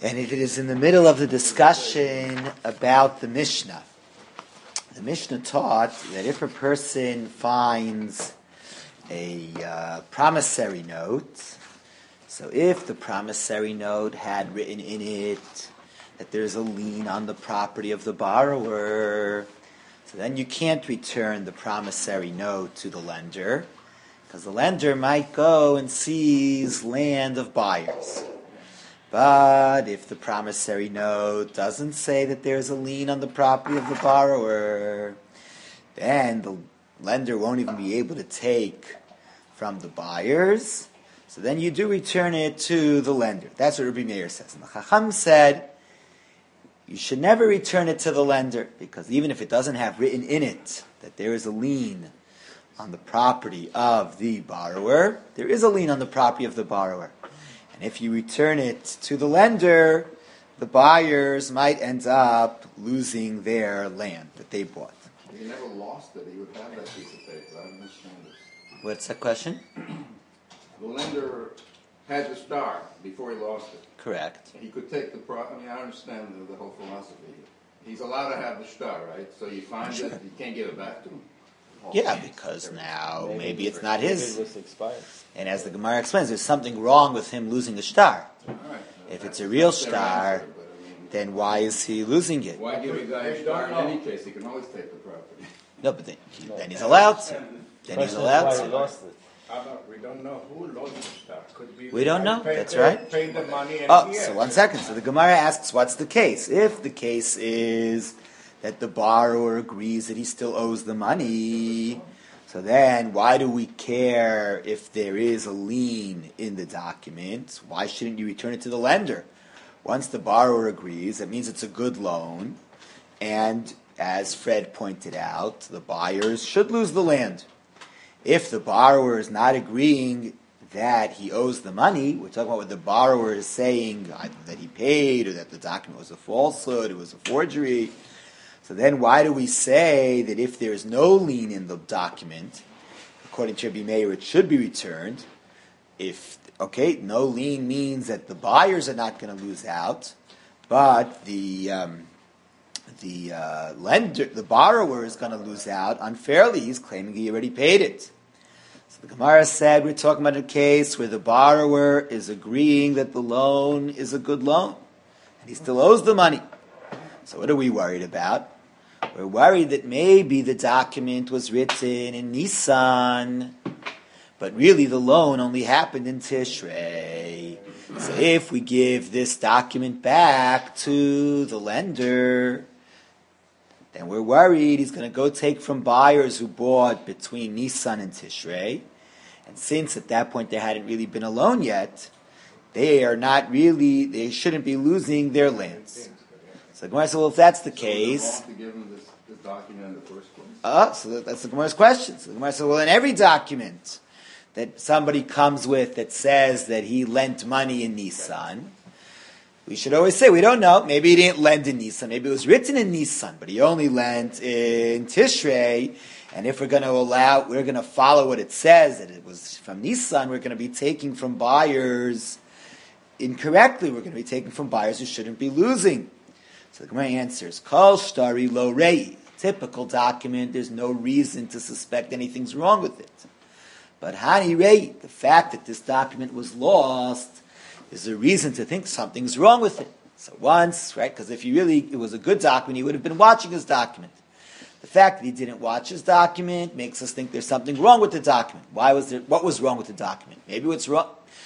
And it is in the middle of the discussion about the Mishnah. The Mishnah taught that if a person finds a promissory note, so if the promissory note had written in it that there's a lien on the property of the borrower, so then you can't return the promissory note to the lender, because the lender might go and seize land of buyers. But if the promissory note doesn't say that there's a lien on the property of the borrower, then the lender won't even be able to take from the buyers. So then you do return it to the lender. That's what Rabbi Meir says. And the Chacham said, you should never return it to the lender, because even if it doesn't have written in it that there is a lien on the property of the borrower, there is a lien on the property of the borrower. And if you return it to the lender, the buyers might end up losing their land that they bought. He never lost it. He would have that piece of paper. I don't understand this. What's that question? The lender had the star before he lost it. Correct. He could take the I understand the whole philosophy. He's allowed to have the star, right? So you find it, you can't give it back to him. Yeah, because now maybe it's not his. Maybe it was expired. And as the Gemara explains, there's something wrong with him losing a star. All right. If it's a real star, then why is he losing it? Why give a guy a star in any case? He can always take the property. No, but then he's allowed to. Then he's allowed Why he to. lost it. We don't know who lost the star. Could be We don't know. paid That's right. Paid the money and Oh, he so had. 1 second. So the Gemara asks, what's the case? If the case is that the borrower agrees that he still owes the money, so then why do we care if there is a lien in the document? Why shouldn't you return it to the lender? Once the borrower agrees, that means it's a good loan, and as Fred pointed out, the buyers should lose the land. If the borrower is not agreeing that he owes the money, we're talking about what the borrower is saying, either that he paid or that the document was a falsehood, it was a forgery. So then why do we say that if there is no lien in the document, according to Rabbi Meir, it should be returned? No lien means that the buyers are not going to lose out, but the lender, the borrower, is going to lose out unfairly. He's claiming he already paid it. So the Gemara said we're talking about a case where the borrower is agreeing that the loan is a good loan, and he still owes the money. So what are we worried about? We're worried that maybe the document was written in Nisan, but really the loan only happened in Tishrei. So if we give this document back to the lender, then we're worried he's going to go take from buyers who bought between Nisan and Tishrei. And since at that point there hadn't really been a loan yet, they shouldn't be losing their lands. So the Gemara said, well, if that's the case... So to give him this document in the first place? So that's the Gemara's question. So the Gemara said, well, in every document that somebody comes with that says that he lent money in Nisan, we should always say, we don't know. Maybe he didn't lend in Nisan. Maybe it was written in Nisan, but he only lent in Tishrei. And if we're going to follow what it says, that it was from Nisan, we're going to be taking from buyers incorrectly. We're going to be taking from buyers who shouldn't be losing. So the Gemara answers, Kol Shtari Lo Rei. Typical document, there's no reason to suspect anything's wrong with it. But Hani Rei, the fact that this document was lost, is a reason to think something's wrong with it. So once, right, because if it was a good document, he would have been watching his document. The fact that he didn't watch his document makes us think there's something wrong with the document. What was wrong with the document? Maybe what's wrong,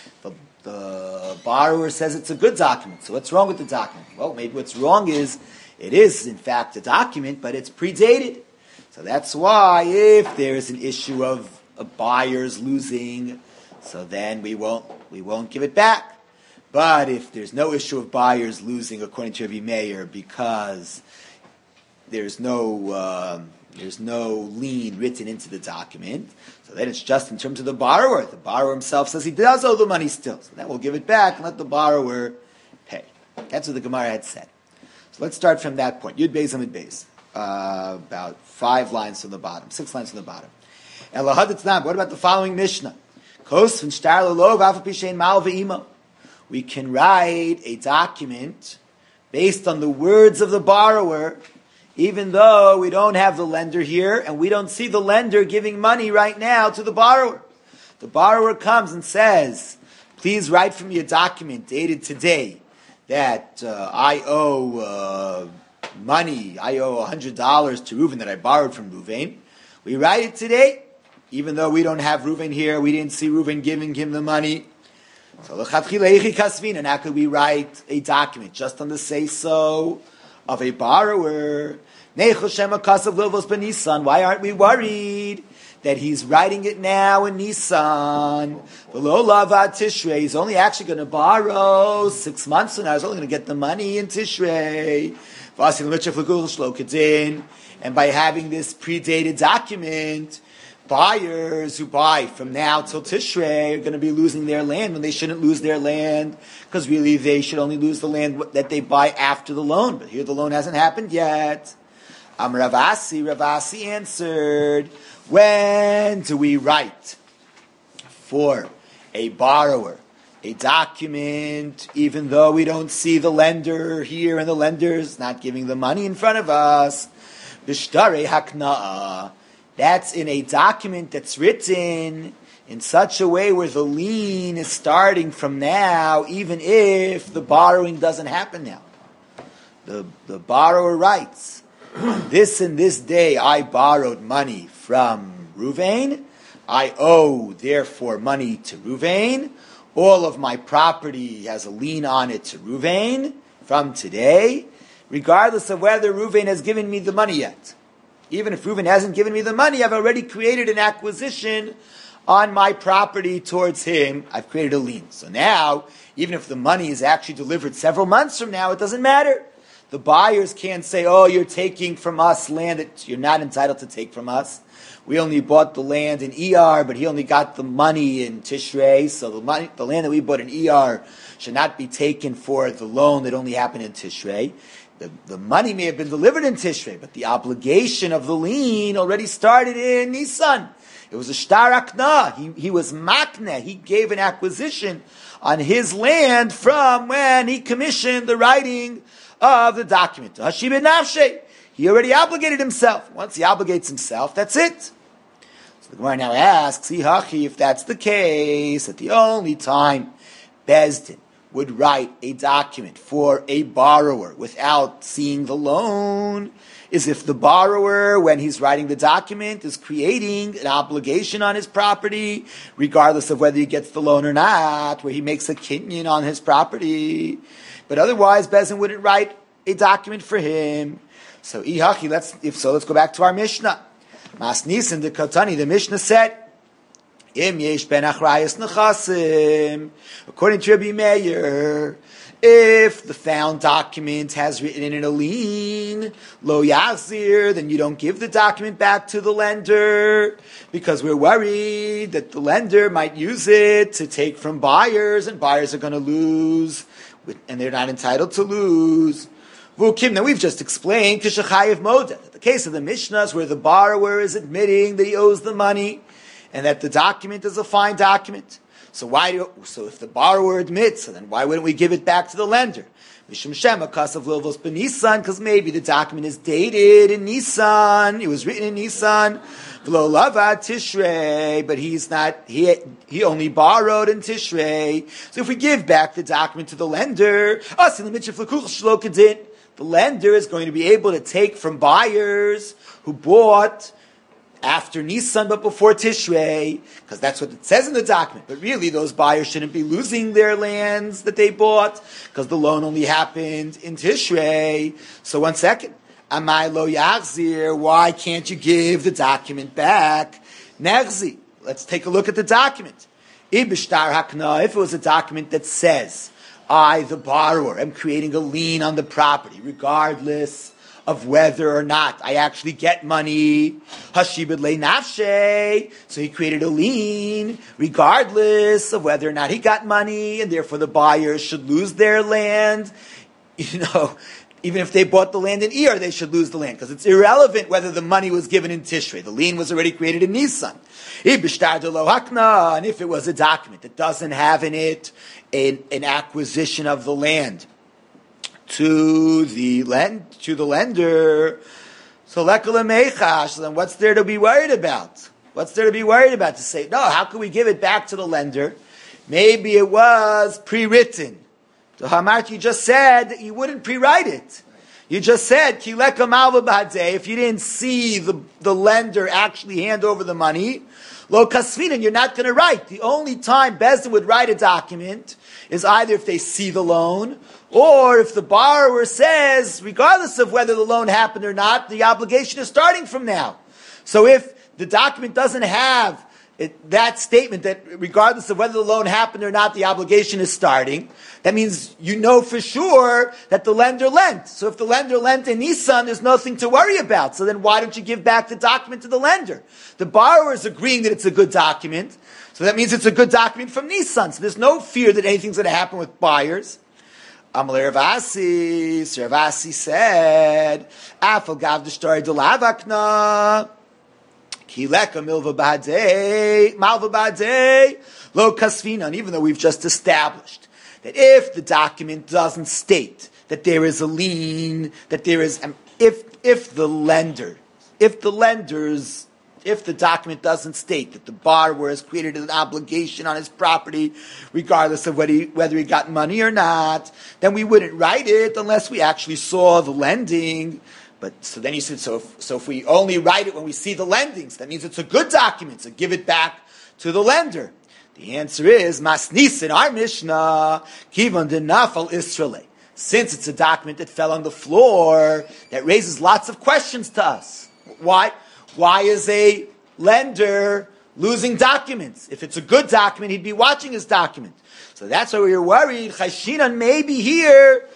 the borrower says it's a good document, so what's wrong with the document? Well, maybe what's wrong is, it is in fact a document, but it's predated. So that's why if there is an issue of buyers losing, so then we won't give it back. But if there's no issue of buyers losing, according to Rabbi Meir, because there's no lien written into the document, so then it's just in terms of the borrower. The borrower himself says he does owe the money still, so then we'll give it back and let the borrower pay. That's what the Gemara had said. So let's start from that point. Yud Beis Amid Beis. About 5 lines from the bottom, 6 lines from the bottom. What about the following Mishnah? we can write a document based on the words of the borrower, even though we don't have the lender here and we don't see the lender giving money right now to the borrower. The borrower comes and says, please write for me a document dated today that I owe money, I owe $100 to Reuven that I borrowed from Reuven. We write it today, even though we don't have Reuven here, we didn't see Reuven giving him the money. So and how could we write a document just on the say-so of a borrower? Why aren't we worried that he's writing it now in Nisan? He's only actually going to borrow 6 months from now. He's only going to get the money in Tishrei. And by having this predated document, buyers who buy from now till Tishrei are going to be losing their land when they shouldn't lose their land, because really they should only lose the land that they buy after the loan. But here the loan hasn't happened yet. Ravasi answered, when do we write for a borrower a document even though we don't see the lender here and the lender's not giving the money in front of us? Bishtare hakna'a. That's in a document that's written in such a way where the lien is starting from now, even if the borrowing doesn't happen now. The borrower writes, this and this day I borrowed money from Reuven. I owe, therefore, money to Reuven. All of my property has a lien on it to Reuven from today, regardless of whether Reuven has given me the money yet. Even if Reuven hasn't given me the money, I've already created an acquisition on my property towards him. I've created a lien. So now, even if the money is actually delivered several months from now, it doesn't matter. The buyers can't say, oh, you're taking from us land that you're not entitled to take from us. We only bought the land in ER, but he only got the money in Tishrei. So the land that we bought in ER should not be taken for the loan that only happened in Tishrei. The money may have been delivered in Tishrei, but the obligation of the lien already started in Nisan. It was a shtar akna. He was makne. He gave an acquisition on his land from when he commissioned the writing of the document. Hashibed nafshe. He already obligated himself. Once he obligates himself, that's it. So the Gemara now asks, if that's the case, that the only time Bezdin would write a document for a borrower without seeing the loan is if the borrower, when he's writing the document, is creating an obligation on his property, regardless of whether he gets the loan or not, where he makes a kinyan on his property. But otherwise, Bezdin wouldn't write a document for him. So, let's go back to our Mishnah. Mas Nisan de Katani, the Mishnah said, Im yesh ben achrayas nechasim. According to Rabbi Meir, if the found document has written in it a lien, lo yazir, then you don't give the document back to the lender, because we're worried that the lender might use it to take from buyers, and buyers are going to lose, and they're not entitled to lose. Now we've just explained Kishachayev Moda. The case of the Mishnah is where the borrower is admitting that he owes the money and that the document is a fine document. So if the borrower admits, then why wouldn't we give it back to the lender? Mishum Shema Kasav Lilvos Ben Nisan, because maybe the document is dated in Nisan. It was written in Nisan. V'lo lavad Tishrei, but he's not. He only borrowed in Tishrei. So if we give back the document to the lender, the lender is going to be able to take from buyers who bought after Nisan but before Tishrei, because that's what it says in the document. But really, those buyers shouldn't be losing their lands that they bought, because the loan only happened in Tishrei. So 1 second. Amai lo yachzir, why can't you give the document back? Nechzi, let's take a look at the document. Ibishtar hakna, if it was a document that says, I, the borrower, am creating a lien on the property, regardless of whether or not I actually get money. Hashibed le nafshe. So he created a lien, regardless of whether or not he got money, and therefore the buyers should lose their land. even if they bought the land in Iyar, they should lose the land, because it's irrelevant whether the money was given in Tishrei. The lien was already created in Nisan. And if it was a document that doesn't have in it an acquisition of the land to the lender, so then what's there to be worried about? What's there to be worried about? To say, no, how can we give it back to the lender? Maybe it was pre-written. So Hamart, you just said that you wouldn't pre-write it. You just said, Kileka Malva B'Hadeh, if you didn't see the lender actually hand over the money, Lo Kasvinan, you're not going to write. The only time Bezdin would write a document is either if they see the loan, or if the borrower says, regardless of whether the loan happened or not, the obligation is starting from now. So if the document doesn't have that statement that regardless of whether the loan happened or not, the obligation is starting, that means you know for sure that the lender lent. So if the lender lent in Nisan, there's nothing to worry about. So then why don't you give back the document to the lender? The borrower is agreeing that it's a good document, so that means it's a good document from Nisan. So there's no fear that anything's going to happen with buyers. Amalei Ravasi, Sir Ravasi said, Afal gav the story de lavakna. Kileka milva badei, lo kasvina. And even though we've just established that if the document doesn't state that there is a lien, that there is, if the document doesn't state that the borrower has created an obligation on his property, regardless of whether he got money or not, then we wouldn't write it unless we actually saw the lending. But so then you said, so if we only write it when we see the lendings, that means it's a good document, so give it back to the lender. The answer is, Masnis in our Mishnah, Kivan de Nafal Israel. Since it's a document that fell on the floor, that raises lots of questions to us. Why is a lender losing documents? If it's a good document, he'd be watching his document. So that's why we were worried. Chashinan, maybe here,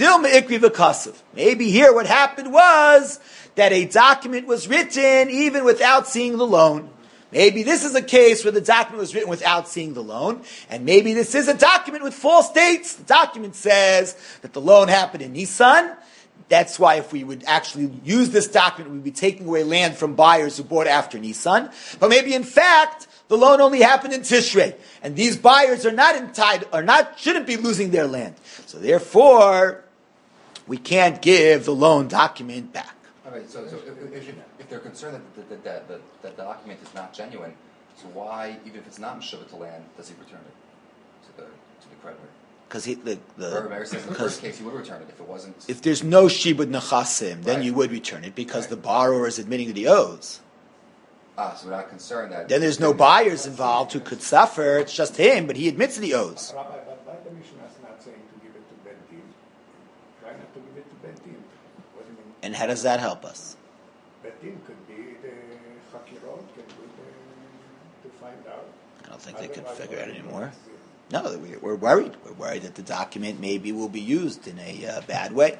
maybe here what happened was that a document was written even without seeing the loan. Maybe this is a case where the document was written without seeing the loan, and maybe this is a document with false dates. The document says that the loan happened in Nisan. That's why if we would actually use this document, we'd be taking away land from buyers who bought after Nisan. But maybe in fact, the loan only happened in Tishrei, and these buyers shouldn't be losing their land. So therefore, we can't give the loan document back. All right. So if they're concerned that the document is not genuine, so why, even if it's not Meshuvah to land, does he return it to the creditor? Because says in the first case he would return it if it wasn't. If there's no shibud nechasim, then you would return it because the borrower is admitting that he owes. So we're not concerned that. Then there's no buyers involved who could suffer. It's just him, but he admits that he owes. Rabbi, but why the Mishnah is not saying to give it to Ben Din? Try not to give it to Ben Din. What do you mean? And how does that help us? Ben Din could be the Chakirot, can do to find out. I don't think they could figure out anymore. No, we're worried. We're worried that the document maybe will be used in a bad way.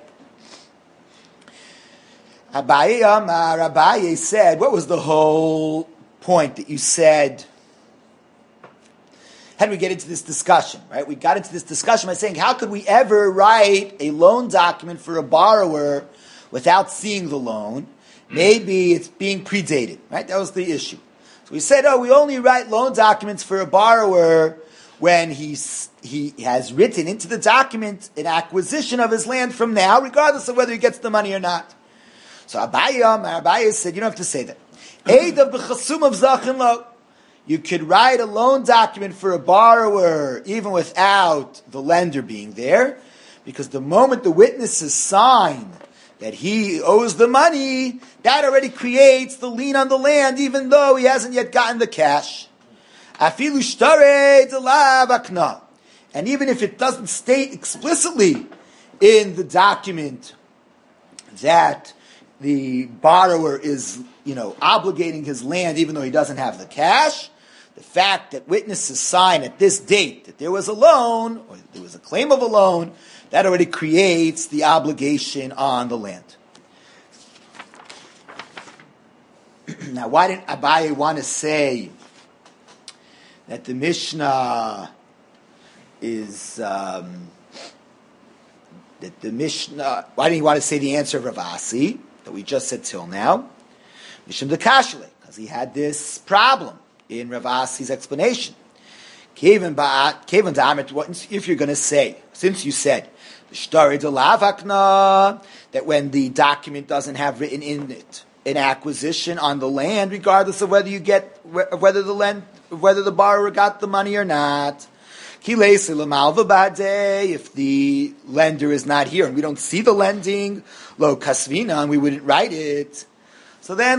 Abaye said, what was the whole point that you said? How did we get into this discussion, right? We got into this discussion by saying, how could we ever write a loan document for a borrower without seeing the loan? Maybe it's being predated, right? That was the issue. So we said, we only write loan documents for a borrower when he has written into the document an acquisition of his land from now, regardless of whether he gets the money or not. So Abaye said, you don't have to say that. You could write a loan document for a borrower even without the lender being there, because the moment the witnesses sign that he owes the money, that already creates the lien on the land, even though he hasn't yet gotten the cash. And even if it doesn't state explicitly in the document that the borrower is, obligating his land even though he doesn't have the cash, the fact that witnesses sign at this date that there was a loan, or there was a claim of a loan, that already creates the obligation on the land. Now, why didn't Abaye want to say that the Mishnah is that that the Mishnah, why didn't he want to say the answer of Rav Asi that we just said till now? Mishum de Kashale, because he had this problem in Rav Asi's explanation. If you're going to say, since you said, that when the document doesn't have written in it an acquisition on the land, regardless of whether the borrower got the money or not. If the lender is not here and we don't see the lending, lo kasvina, and we wouldn't write it. So then,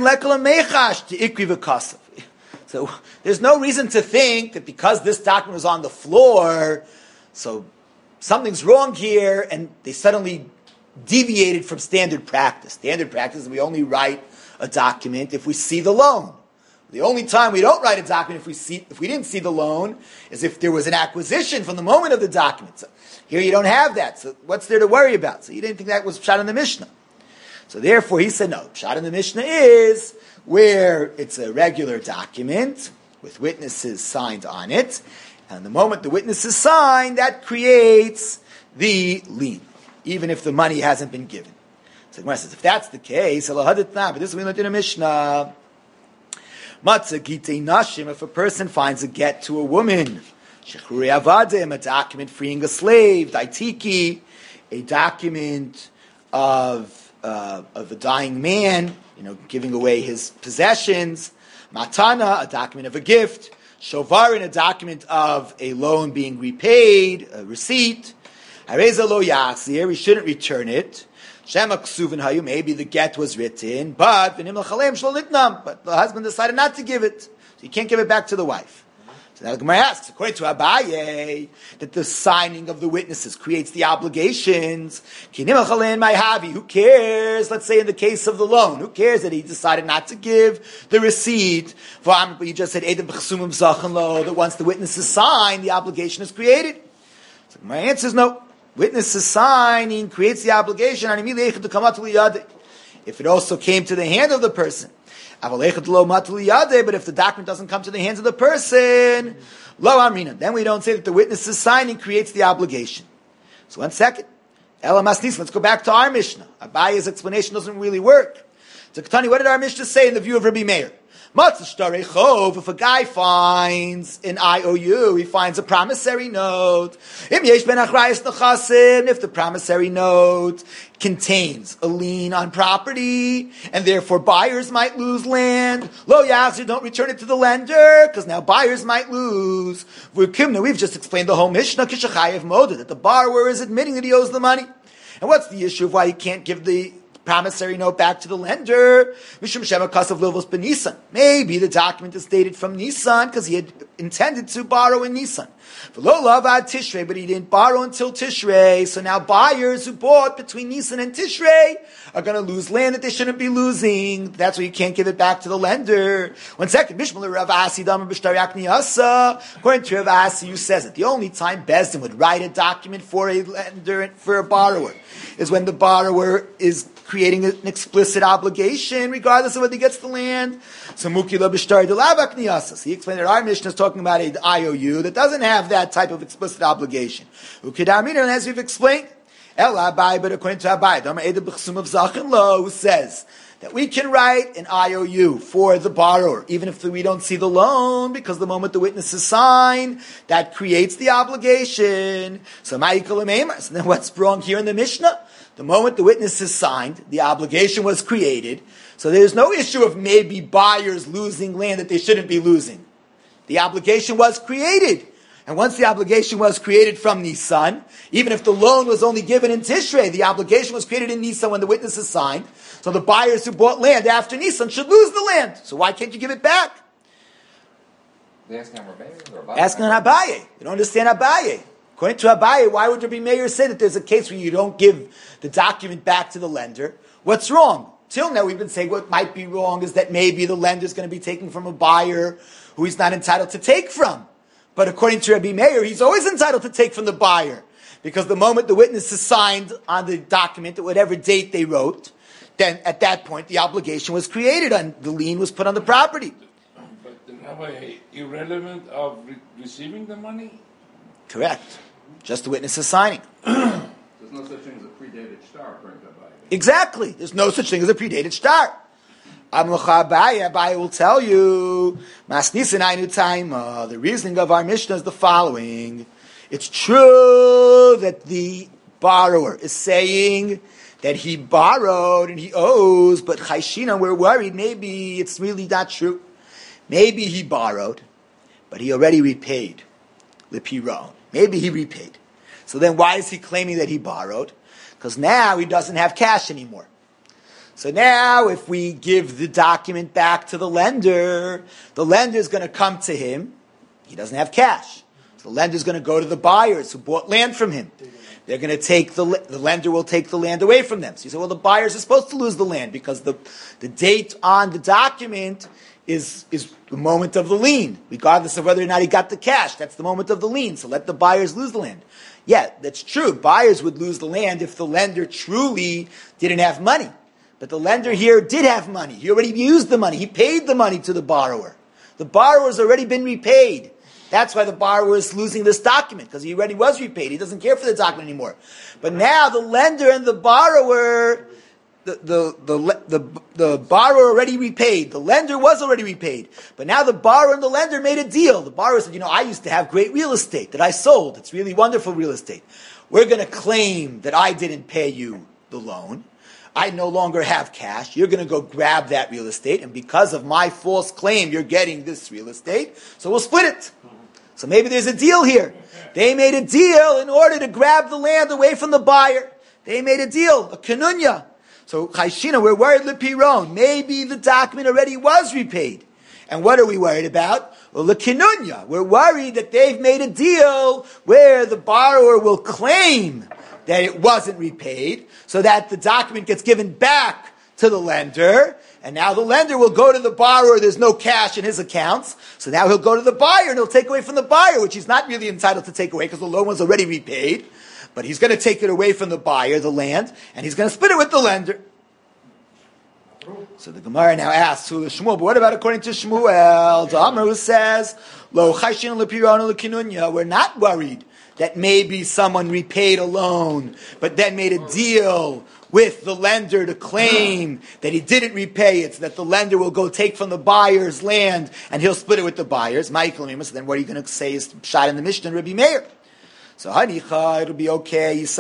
so there's no reason to think that because this document was on the floor, so something's wrong here, and they suddenly deviated from standard practice. Standard practice is we only write a document if we see the loan. The only time we don't write a document if we didn't see the loan is if there was an acquisition from the moment of the document. So here you don't have that. So what's there to worry about? So you didn't think that was pshat in the Mishnah. So therefore he said no. Pshat in the Mishnah is where it's a regular document with witnesses signed on it, and the moment the witnesses sign, that creates the lien, even if the money hasn't been given. So Gemara says, if that's the case, but this is we learned in a Mishnah. If a person finds a get to a woman, a document freeing a slave, daitiki, a document of a dying man, giving away his possessions, matana, a document of a gift, shovarin, a document of a loan being repaid, a receipt, hareza lo yachzir, we shouldn't return it. Shema ksuvin hayu, maybe the get was written, but the husband decided not to give it, so you can't give it back to the wife. So now the Gemara asks, according to Abaye, that the signing of the witnesses creates the obligations. Who cares? Let's say in the case of the loan, who cares that he decided not to give the receipt? But you just said that once the witnesses sign, the obligation is created. So my answer is no. Witnesses signing creates the obligation. If it also came to the hand of the person. But if the document doesn't come to the hands of the person, lo amrina, then we don't say that the witnesses signing creates the obligation. So 1 second. Let's go back to our Mishnah. Abaye's explanation doesn't really work. So Ketani, what did our Mishnah say in the view of Rabbi Meir? If a guy finds an IOU, he finds a promissory note. If the promissory note contains a lien on property, and therefore buyers might lose land, lo yachzir, don't return it to the lender, because now buyers might lose. We've just explained the whole Mishnah, that the borrower is admitting that he owes the money. And what's the issue of why he can't give the promissory note back to the lender? Maybe the document is dated from Nisan because he had intended to borrow in Nisan. But he didn't borrow until Tishrei. So now buyers who bought between Nisan and Tishrei are going to lose land that they shouldn't be losing. That's why you can't give it back to the lender. 1 second. According to Rav Asi, who says that the only time Bezdin would write a document for a lender, for a borrower, is when the borrower is creating an explicit obligation, regardless of whether he gets the land. So Mukila B'Shtari Delavak Niyasas. He explained that our Mishnah is talking about an IOU that doesn't have that type of explicit obligation. Ukidamina, and as we've explained, El Abai, but according to Abai, Dama Eda B'Chsum of Zachin Lo, who says that we can write an IOU for the borrower, even if we don't see the loan, because the moment the witnesses sign, that creates the obligation. So then what's wrong here in the Mishnah? The moment the witnesses signed, the obligation was created. So there's no issue of maybe buyers losing land that they shouldn't be losing. The obligation was created. And once the obligation was created from Nisan, even if the loan was only given in Tishrei, the obligation was created in Nisan when the witnesses signed. So the buyers who bought land after Nisan should lose the land. So why can't you give it back? They asking on Abaye or Abaye? Asking on Abaye. You don't understand Abaye. According to Abaye, why would Rabbi Meir say that there's a case where you don't give the document back to the lender? What's wrong? Till now we've been saying what might be wrong is that maybe the lender's going to be taking from a buyer who he's not entitled to take from. But according to Rabbi Meir, he's always entitled to take from the buyer. Because the moment the witness is signed on the document at whatever date they wrote, then at that point the obligation was created and the lien was put on the property. But the Rabbi, irrelevant of receiving the money? Correct. Just the witness is signing. So There's no such thing as a predated star, according to Abaye. Exactly. There's no such thing as a predated star. Abaye will tell you, the reasoning of our Mishnah is the following. It's true that the borrower is saying that he borrowed and he owes, but Chayshina, we're worried, maybe it's really not true. Maybe he borrowed, but he already repaid. Lepiron. Maybe he repaid. So then why is he claiming that he borrowed? Because now he doesn't have cash anymore. So now if we give the document back to the lender is going to come to him. He doesn't have cash. So the lender is going to go to the buyers who bought land from him. They're going to take the lender will take the land away from them. So you say, well, the buyers are supposed to lose the land because the date on the document is the moment of the lien, regardless of whether or not he got the cash. That's the moment of the lien. So let the buyers lose the land. Yeah, that's true. Buyers would lose the land if the lender truly didn't have money. But the lender here did have money. He already used the money. He paid the money to the borrower. The borrower's already been repaid. That's why the borrower is losing this document, because he already was repaid. He doesn't care for the document anymore. But now the lender and the borrower, the borrower already repaid. The lender was already repaid. But now the borrower and the lender made a deal. The borrower said, I used to have great real estate that I sold. It's really wonderful real estate. We're going to claim that I didn't pay you the loan. I no longer have cash. You're going to go grab that real estate, and because of my false claim, you're getting this real estate, so we'll split it. So maybe there's a deal here. They made a deal in order to grab the land away from the buyer. They made a deal, a kanunya. So, Chayshina, we're worried lepiron. Maybe the document already was repaid. And what are we worried about? Well, the kinunya. We're worried that they've made a deal where the borrower will claim that it wasn't repaid, so that the document gets given back to the lender, and now the lender will go to the borrower, there's no cash in his accounts, so now he'll go to the buyer and he'll take away from the buyer, which he's not really entitled to take away because the loan was already repaid, but he's going to take it away from the buyer, the land, and he's going to split it with the lender. So the Gemara now asks Shmuel, but what about according to Shmuel? The Amr who says, Lo chayshin lepiron lekinunya, we're not worried that maybe someone repaid a loan, but then made a deal with the lender to claim that he didn't repay it, so that the lender will go take from the buyer's land and he'll split it with the buyers. So then what are you going to say is shot in the Mishnah and Rabbi Meir? So Hanicha, it'll be okay. If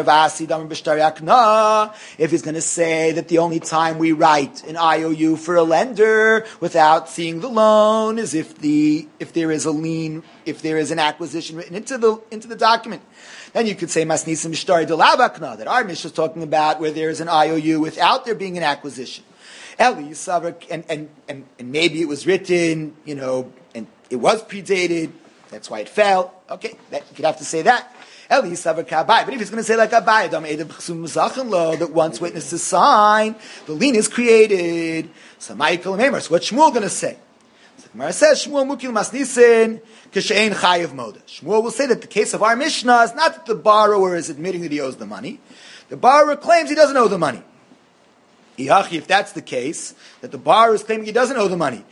he's going to say that the only time we write an IOU for a lender without seeing the loan is if there is a lien, if there is an acquisition written into the document, then you could say Masnisim Mishtari Delavakna, that our Mishnah is talking about where there is an IOU without there being an acquisition. And maybe it was written, and it was predated. That's why it fell. Okay, you could have to say that. But if he's going to say like Abaye, that once witnesses sign, the lien is created. So Michael Memers, so what's Shmuel going to say? So Gemara says, Shmuel mukil masnisin kishein chayiv moda. Shmuel will say that the case of our Mishnah is not that the borrower is admitting that he owes the money. The borrower claims he doesn't owe the money. If that's the case, that the borrower is claiming he doesn't owe the money.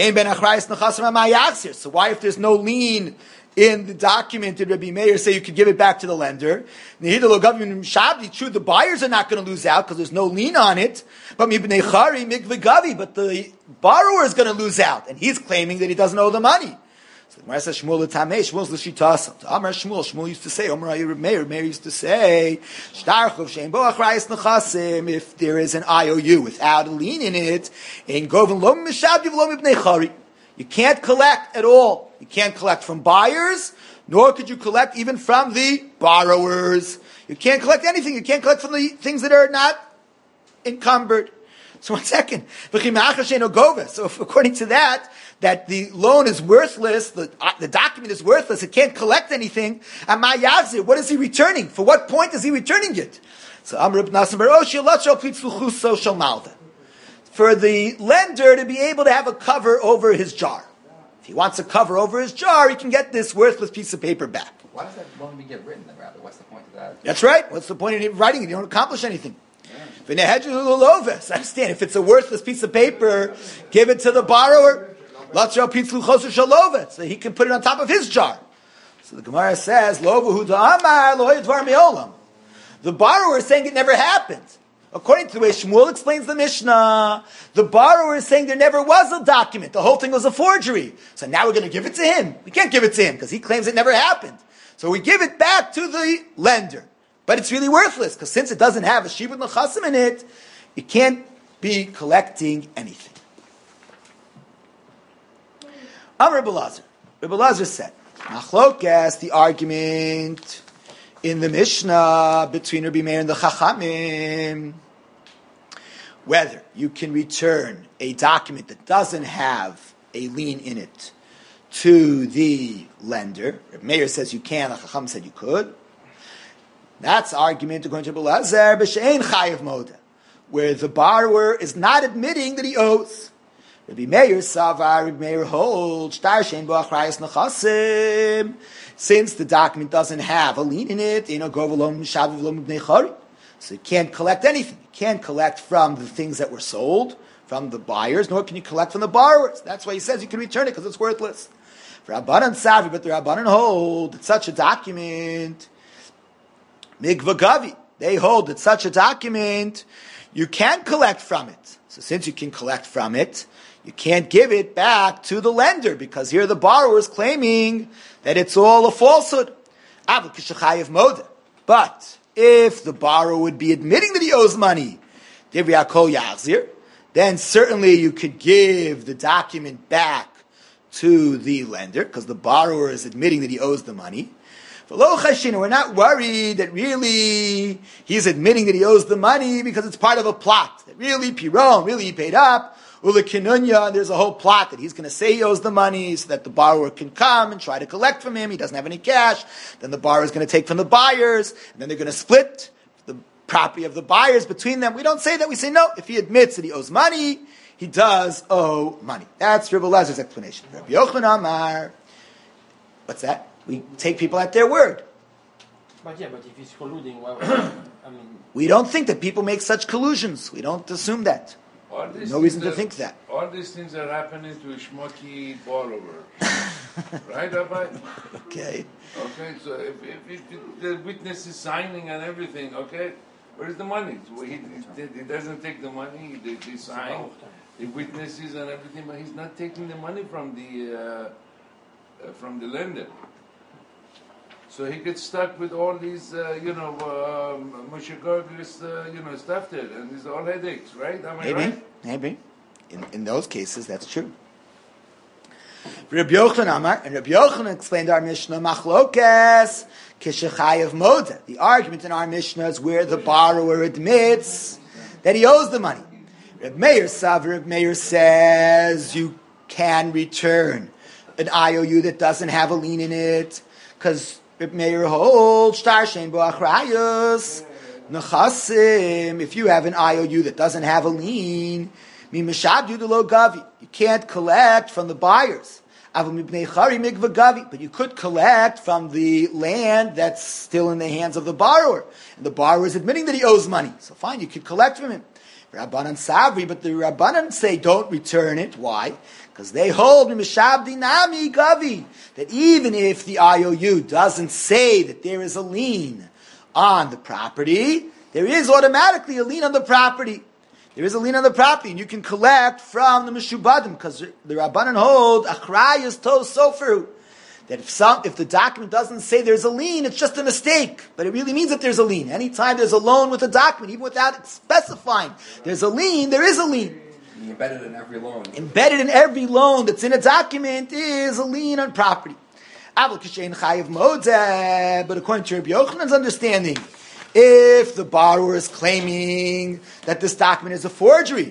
So why, if there's no lien in the document, did Rabbi Meir say you could give it back to the lender? True, the buyers are not going to lose out because there's no lien on it. But the borrower is going to lose out, and he's claiming that he doesn't owe the money. So the Gemara says Shmuel l'tamei, Shmuel's l'shitasa. Amar Shmuel used to say, Omer Meir used to say, Shtarchov shein bo achrayis nechasim, if there is an IOU without a lien in it, in govin lo mishabdiv lo mibnei chari. You can't collect at all. You can't collect from buyers, nor could you collect even from the borrowers. You can't collect anything. You can't collect from the things that are not encumbered. So 1 second. So if, according to that the loan is worthless, the document is worthless, it can't collect anything, what is he returning? For what point is he returning it? So for the lender to be able to have a cover over his jar. If he wants a cover over his jar, he can get this worthless piece of paper back. Why does that loan get written then, rather? What's the point of that? That's right. What's the point of writing it? You don't accomplish anything. I understand. If it's a worthless piece of paper, give it to the borrower. So he can put it on top of his jar. So the Gemara says, The borrower is saying it never happened. According to the way Shmuel explains the Mishnah, the borrower is saying there never was a document. The whole thing was a forgery. So now we're going to give it to him. We can't give it to him because he claims it never happened. So we give it back to the lender. But it's really worthless because since it doesn't have a shibud nechasim in it, it can't be collecting anything. Amar Rebbe Lazar. Rebbe Lazar said, Machlokas, the argument in the Mishnah between Rabbi Meir and the Chachamim, whether you can return a document that doesn't have a lien in it to the lender. Rabbi Meir says you can, the Chacham said you could. That's argument according to Rebbe Lazar, b'she'ein chayav moda, where the borrower is not admitting that he owes. Rabbi Meir savar, Rabbi Meir holds, shtar she'ein bo achrayas nechasim, since the document doesn't have a lien in it, so you can't collect anything. You can't collect from the things that were sold, from the buyers, nor can you collect from the borrowers. That's why he says you can return it, because it's worthless. For Rabbanan Savri, but the Rabbanan hold that such a document, Mikvah Gavi, they hold that such a document, you can't collect from it. So since you can collect from it, you can't give it back to the lender, because here the borrower is claiming that it's all a falsehood. But if the borrower would be admitting that he owes money, then certainly you could give the document back to the lender, because the borrower is admitting that he owes the money. We're not worried that really he's admitting that he owes the money because it's part of a plot. That really Piron, really he paid up. Ula there's a whole plot that he's going to say he owes the money so that the borrower can come and try to collect from him. He doesn't have any cash. Then the borrower is going to take from the buyers, and then they're going to split the property of the buyers between them. We don't say that. We say no. If he admits that he owes money, he does owe money. That's Rebbe Lazar's explanation. Rabbi Yochanan Amar. What's that? We take people at their word. But if he's colluding, we don't think that people make such collusions. We don't assume that. No reason to think that. All these things are happening to a schmucky borrower. Right, Rabbi? Okay. Okay, so if the witness is signing and everything, okay, where's the money? So he doesn't take the money, they sign, the witnesses and everything, but he's not taking the money from the lender. So he gets stuck with all these, mushigarglis, stuff there, and these are all headaches, right? Am I right? Maybe. In those cases, that's true. Rabbi Yochanan Amar, and Rabbi Yochanan explained our Mishnah, Machlokas, Kishechayev Moda. The argument in our Mishnah is where the borrower admits that he owes the money. Rabbi Meir says you can return an IOU that doesn't have a lien in it, because Reb Meir holds shtar shein bo achrayos nechasim. If you have an IOU that doesn't have a lien, mi meshabdu delo gavi, you can't collect from the buyers. But you could collect from the land that's still in the hands of the borrower, and the borrower is admitting that he owes money. So fine, you could collect from him. Rabbanan Savri, but the Rabbanan say don't return it. Why? Because they hold that even if the IOU doesn't say that there is a lien on the property, there is automatically a lien on the property. There is a lien on the property, and you can collect from the Meshubadim, because the Rabbanan hold achrayas to sofer, that if the document doesn't say there's a lien, it's just a mistake, but it really means that there's a lien. Anytime there's a loan with a document, even without specifying there's a lien, there is a lien. Embedded in every loan. Embedded in every loan that's in a document is a lien on property. But according to Rabbi Yochanan's understanding, if the borrower is claiming that this document is a forgery,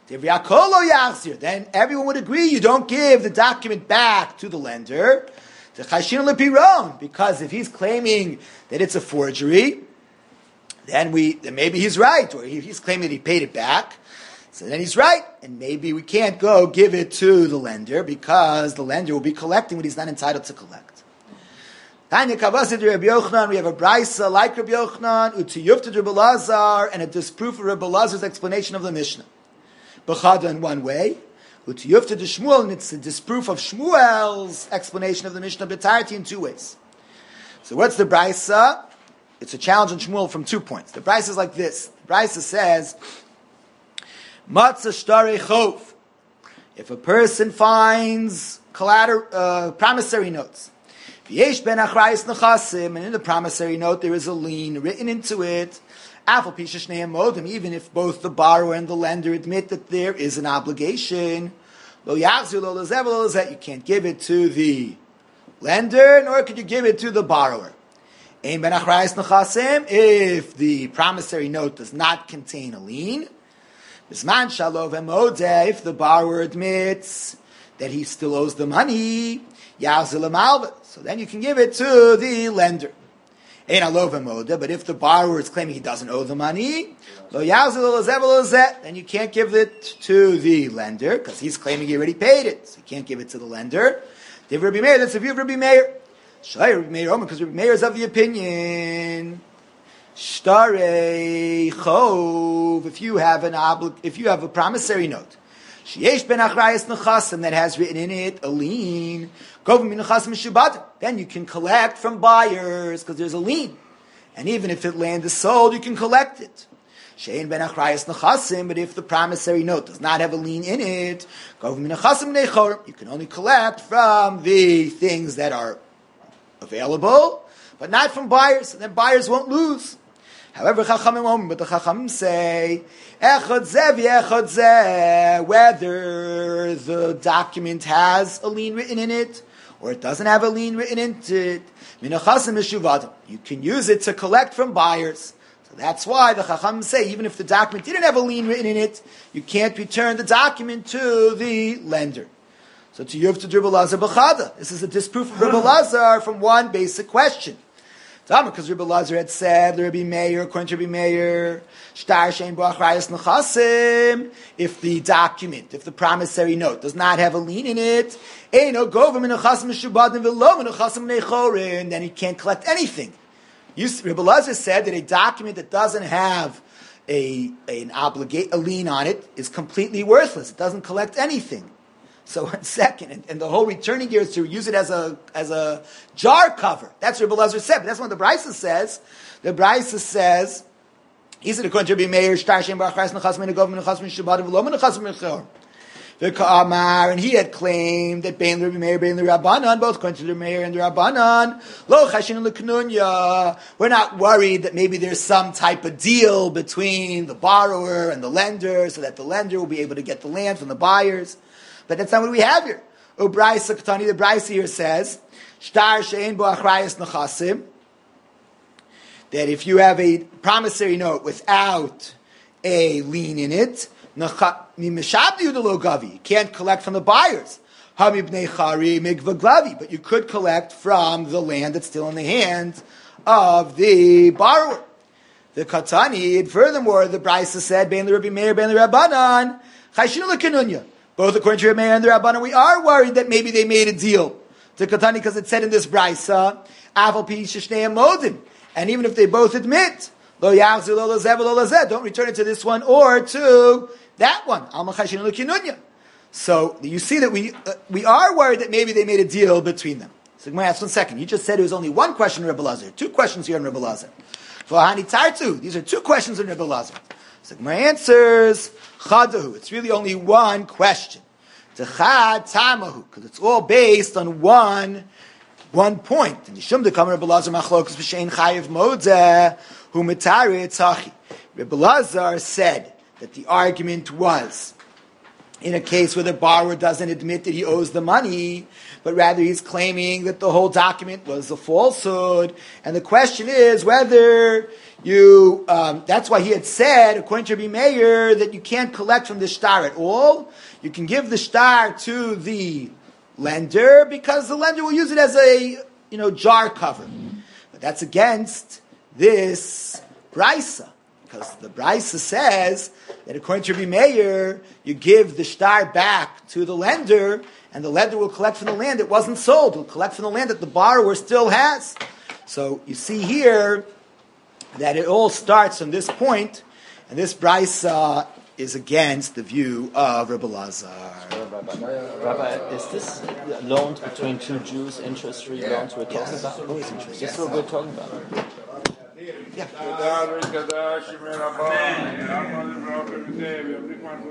then everyone would agree you don't give the document back to the lender, because if he's claiming that it's a forgery, then maybe he's right, or he's claiming that he paid it back. So then he's right, and maybe we can't go give it to the lender because the lender will be collecting what he's not entitled to collect. Tanya Kavasid Rabbi Yochanan, we have a brisa like Rabbi Yochanan, Utiyufta Rabbi Lazar, and a disproof of Rabbi Lazar's explanation of the Mishnah. Bechada in one way, Utiyufta de Shmuel, and it's a disproof of Shmuel's explanation of the Mishnah, B'tarti in two ways. So what's the brisa? it's a challenge on Shmuel from 2 points. The Brisa is like this. The Brisa says, Matzah shtare chov. If a person finds promissory notes, v'yesh ben achrayis nechasim, and in the promissory note there is a lien written into it, afal pi sheshneim modim, even if both the borrower and the lender admit that there is an obligation, lo yachzir lo lezev lo lezeh, you can't give it to the lender, nor could you give it to the borrower. Ein ben achrayis nechasim, if the promissory note does not contain a lien, bisman shalov emodeh, if the borrower admits that he still owes the money, yachzir lemalveh, so then you can give it to the lender. Ein alov emodeh, but if the borrower is claiming he doesn't owe the money, lo yachzir lo lezev lo lezeh, then you can't give it to the lender because he's claiming he already paid it, so you can't give it to the lender. Div Rabbi Meir, that's the view of Rabbi Meir. Shlai Rabbi Meir Omer, because Rabbi Meir is of the opinion, Shtarei Chov, if you have a promissory note, Sheyesh ben achrayis nechasim, that has written in it a lien, Govim min nechasim mishubad, then you can collect from buyers because there's a lien, and even if the land is sold, you can collect it. Shein ben achrayis nechasim, but if the promissory note does not have a lien in it, Govim min nechasim nechor, you can only collect from the things that are available, but not from buyers, and then buyers won't lose. However, but the Chachamim say, echad zeh v'echad zeh, whether the document has a lien written in it, or it doesn't have a lien written in it, minachasim mishuvadim, you can use it to collect from buyers. So that's why the Chachamim say, even if the document didn't have a lien written in it, you can't return the document to the lender. So to Yuv to Rabbi Lazar B'chada, this is a disproof of Rabbi Lazar from one basic question. Because Rabbi Lazar had said, Rabbi Meir, according to Rabbi Meir, Shtar shein bo achrayis nechasim, if the promissory note does not have a lien in it, eino govim min nechasim mishubadim v'lo min nechasim nechorin, then he can't collect anything. Rabbi Lazar said that a document that doesn't have a lien on it is completely worthless. It doesn't collect anything. So 1 second, and the whole returning gear is to use it as a jar cover. That's what Rabbi Lazar said, but that's what the Brisa says. The Brisa says, he said, according to Rabbi Meir, and he had claimed that Bein Rabbi Meir, Bein Rabbanan, both according to Rabbi Meir and the Rabbanan, lo chashin l'knunya. We're not worried that maybe there's some type of deal between the borrower and the lender, so that the lender will be able to get the land from the buyers. But that's not what we have here. The Brisa here says, Shtar she'ein bo achrayis nechasim, that if you have a promissory note without a lien in it, you can't collect from the buyers. But you could collect from the land that's still in the hands of the borrower. The Katani, furthermore, the Brisa said, Bein Rabbi Meir, Bein Rabbanan, chayshinu l'kenunya. Both according to Rabbi Meir and the Rabbanan, we are worried that maybe they made a deal to Katani because it said in this Brisa, Afal pi sheshneim modim, and even if they both admit, lo yachzir lo lezev lo lezeh, don't return it to this one or to that one. Alma chayshinu l'kenunya. So you see that we are worried that maybe they made a deal between them. So I'm going to ask 1 second. You just said it was only one question in Rabbi Lazar. 2 questions here in Rabbi Lazar. V'hani tartu. These are 2 questions in Rabbi Lazar. So my answers, chadahu. It's really only one question. Techad tamahu, because it's all based on one point. And Yishum dekam Rabbi Lazar machlokas b'shein chayiv modeh hu mitari etzachi. Rabbi Lazar said that the argument was in a case where the borrower doesn't admit that he owes the money, but rather he's claiming that the whole document was a falsehood. And the question is whether that's why he had said, according to Rabbi Meir, that you can't collect from the shtar at all. You can give the shtar to the lender because the lender will use it as a jar cover. But that's against this brisa, because the brisa says that according to Rabbi Meir, you give the shtar back to the lender, and the lender will collect from the land that wasn't sold. Will collect from the land that the borrower still has. So you see here that it all starts from this point, and this brisa is against the view of Rabbi Lazar. Rabbi, is this loans between 2 Jews, interest-free loans we're talking about? Always interest. This is what we're talking about. Yeah. Kadash, Kadash, Merabah,